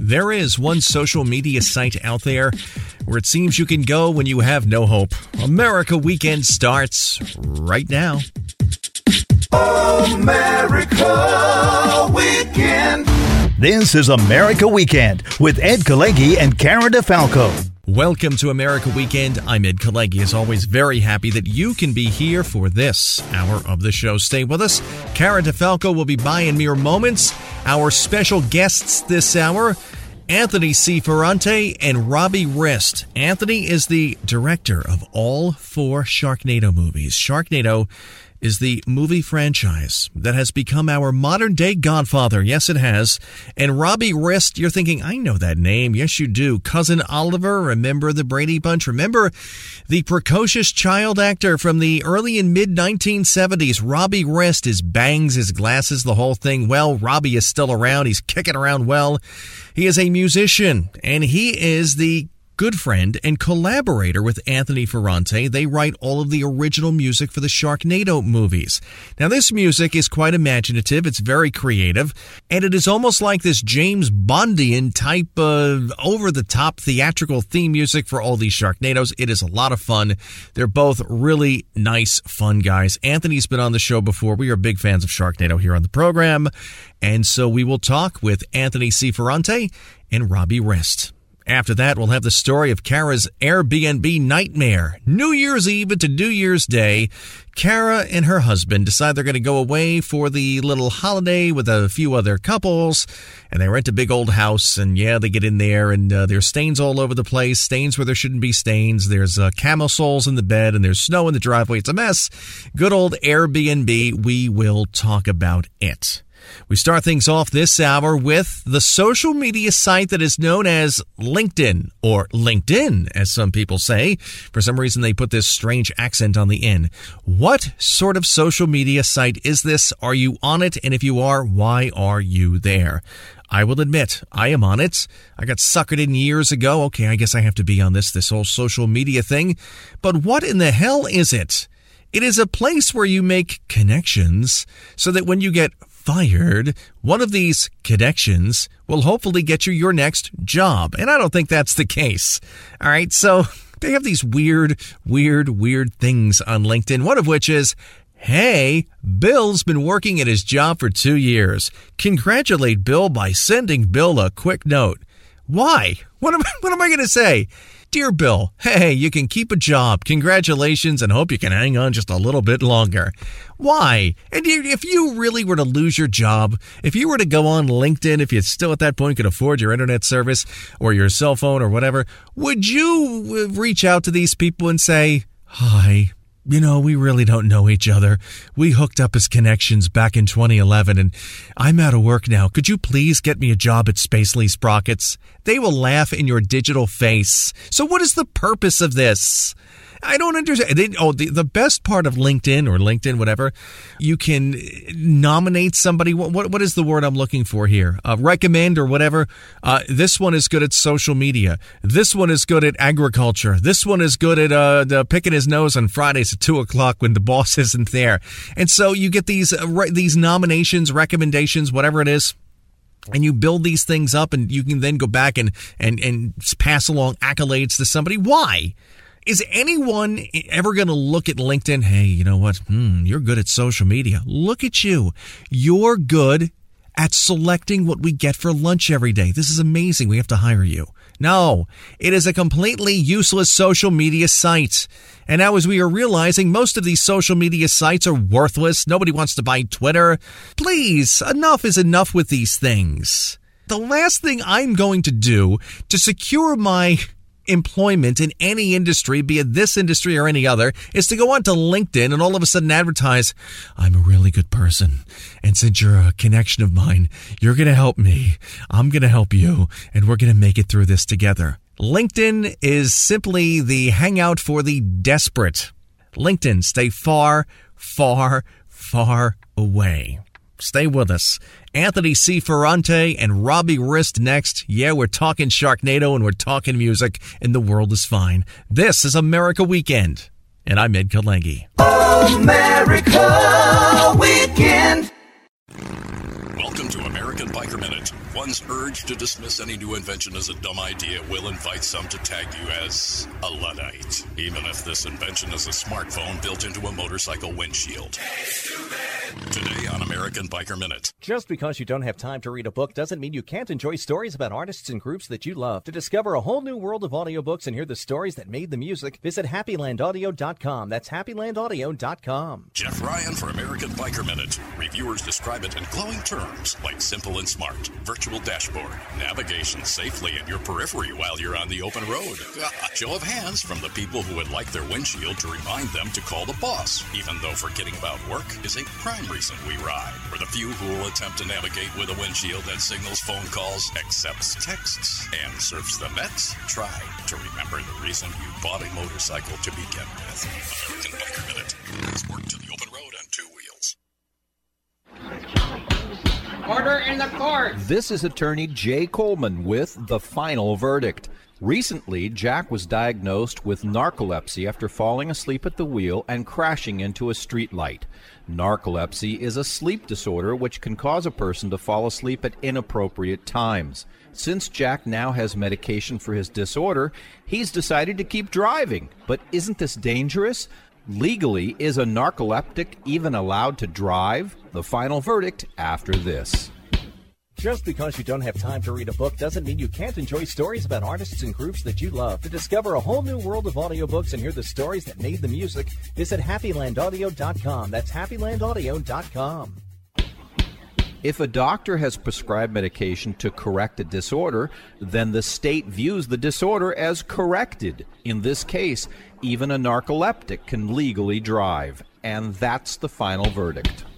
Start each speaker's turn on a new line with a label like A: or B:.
A: There is one social media site out there where it seems you can go when you have no hope. America Weekend starts right now.
B: America Weekend.
C: This is America Weekend with Ed Kalegi and Kara DeFalco.
A: Welcome to America Weekend. I'm Ed Kalegi. As always, very happy that you can be here for this hour of the show. Stay with us. Kara DeFalco will be by in mere moments. Our special guests this hour, Anthony C. Ferrante and Robbie Rist. Anthony is the director of all 4 Sharknado movies. Sharknado is the movie franchise that has become our modern-day Godfather. Yes, it has. And Robbie Rist, you're thinking, I know that name. Yes, you do. Cousin Oliver, remember the Brady Bunch? Remember the precocious child actor from the early and mid-1970s? Robbie Rist, his bangs, his glasses, the whole thing. Well, Robbie is still around. He's kicking around well. He is a musician, and he is the good friend and collaborator with Anthony Ferrante. They write all of the original music for the Sharknado movies. Now, this music is quite imaginative. It's very creative, and it is almost like this James Bondian type of over-the-top theatrical theme music for all these Sharknadoes. It is a lot of fun. They're both really nice, fun guys. Anthony's been on the show before. We are big fans of Sharknado here on the program, and so we will talk with Anthony C. Ferrante and Robbie Rist. After that, we'll have the story of Kara's Airbnb nightmare. New Year's Eve into New Year's Day, Kara and her husband decide they're going to go away for the little holiday with a few other couples, and they rent a big old house, and yeah, they get in there, and there's stains all over the place, stains where there shouldn't be stains, there's camel soles in the bed, and there's snow in the driveway. It's a mess. Good old Airbnb. We will talk about it. We start things off this hour with the social media site that is known as LinkedIn, or LinkedIn, as some people say. For some reason, they put this strange accent on the N. What sort of social media site is this? Are you on it? And if you are, why are you there? I will admit, I am on it. I got suckered in years ago. Okay, I guess I have to be on this whole social media thing. But what in the hell is it? It is a place where you make connections so that when you get fired, one of these connections will hopefully get you your next job. And I don't think that's the case. All right, so they have these weird things on LinkedIn, one of which is, hey, Bill's been working at his job for 2 years. Congratulate Bill by sending Bill a quick note. Why? What am I going to say? Dear Bill, hey, you can keep a job. Congratulations, and hope you can hang on just a little bit longer. Why? And if you really were to lose your job, if you were to go on LinkedIn, if you still at that point could afford your internet service or your cell phone or whatever, would you reach out to these people and say, hi, you know, we really don't know each other. We hooked up as connections back in 2011, and I'm out of work now. Could you please get me a job at Spacely Sprockets? They will laugh in your digital face. So what is the purpose of this? I don't understand. The best part of LinkedIn or LinkedIn, whatever, you can nominate somebody. What is the word I'm looking for here? Recommend or whatever. This one is good at social media. This one is good at agriculture. This one is good at picking his nose on Fridays at 2 o'clock when the boss isn't there. And so you get these nominations, recommendations, whatever it is. And you build these things up, and you can then go back and pass along accolades to somebody. Why? Is anyone ever going to look at LinkedIn? Hey, you know what? You're good at social media. Look at you. You're good at selecting what we get for lunch every day. This is amazing. We have to hire you. No, it is a completely useless social media site. And now, as we are realizing, most of these social media sites are worthless. Nobody wants to buy Twitter. Please, enough is enough with these things. The last thing I'm going to do to secure my employment in any industry, be it this industry or any other, is to go onto LinkedIn and all of a sudden advertise, I'm a really good person, and since you're a connection of mine, you're going to help me, I'm going to help you, and we're going to make it through this together. LinkedIn is simply the hangout for the desperate. LinkedIn, stay far, far, far away. Stay with us. Anthony C. Ferrante and Robbie Rist next. Yeah, we're talking Sharknado and we're talking music, and the world is fine. This is America Weekend, and I'm Ed Kalegi.
B: America Weekend.
D: Welcome to American Biker Minute. One's urge to dismiss any new invention as a dumb idea will invite some to tag you as a Luddite, even if this invention is a smartphone built into a motorcycle windshield. Today on American Biker Minute.
A: Just because you don't have time to read a book doesn't mean you can't enjoy stories about artists and groups that you love. To discover a whole new world of audiobooks and hear the stories that made the music, visit HappyLandAudio.com. That's HappyLandAudio.com.
D: Jeff Ryan for American Biker Minute. Reviewers describe it in glowing terms like simple and smart, virtual dashboard, navigation safely in your periphery while you're on the open road. A show of hands from the people who would like their windshield to remind them to call the boss, even though forgetting about work is a prime reason we ride. For the few who will attempt to navigate with a windshield that signals phone calls, accepts texts, and surfs the nets, try to remember the reason you bought a motorcycle to begin with. American Biker Minute. Let's work to the open road on two wheels.
E: Order in the court.
F: This is attorney Jay Coleman with The Final Verdict. Recently, Jack was diagnosed with narcolepsy after falling asleep at the wheel and crashing into a streetlight. Narcolepsy is a sleep disorder which can cause a person to fall asleep at inappropriate times. Since Jack now has medication for his disorder, he's decided to keep driving. But isn't this dangerous? Legally, is a narcoleptic even allowed to drive? The final verdict after this.
A: Just because you don't have time to read a book doesn't mean you can't enjoy stories about artists and groups that you love. To discover a whole new world of audiobooks and hear the stories that made the music, visit HappyLandAudio.com. That's HappyLandAudio.com.
F: If a doctor has prescribed medication to correct a disorder, then the state views the disorder as corrected. In this case, even a narcoleptic can legally drive. And that's the final verdict.